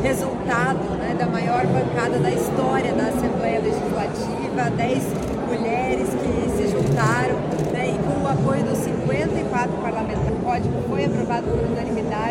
resultado, né, da maior bancada da história da Assembleia Legislativa, 10 mulheres que se juntaram, né, e com o apoio dos 54 parlamentares. O código foi aprovado por unanimidade.